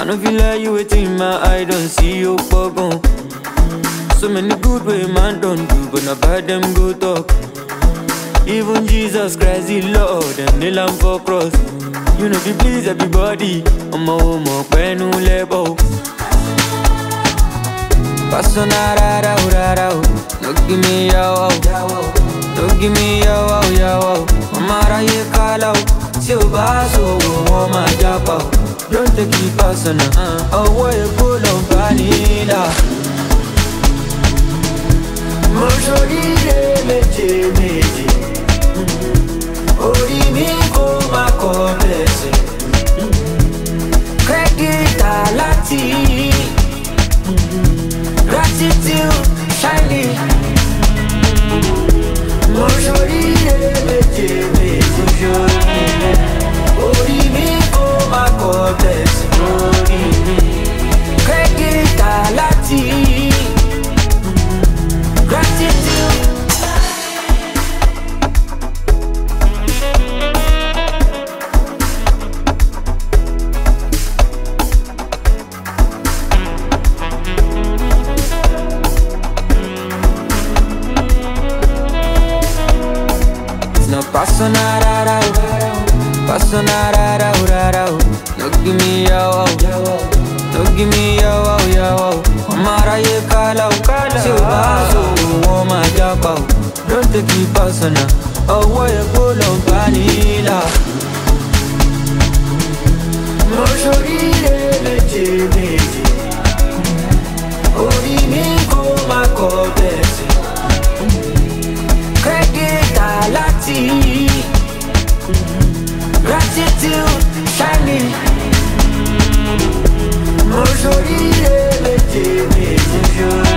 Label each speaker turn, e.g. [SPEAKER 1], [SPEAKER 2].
[SPEAKER 1] I don't feel like you waiting my eye, don't see you gone. So many good way man don't do, but not bad them go talk. Even Jesus Christ, the Lord, and nail am for cross. You know if please everybody, I'm a homo, penu lebo. Passona rara rara, no give me yaw, no give me yaw. Amara ye kalau, silva so my japa. Don't take it personal, away pull on vanilla. Mojorire meje, ori mi ko ma kopese. Credit alati, gratitude shining. Mojorire meje, ori mi ko ma kopese. Credit alati. Gratitude. It's no passonara, no give me yo, no give me yo. Amara ye kalau, silva so my japa. Don't take it personal, away pull on vanilla. Mojorire meje, ori mi ko ma kopese. Credit alati, gratitude shining. Mojorire meje.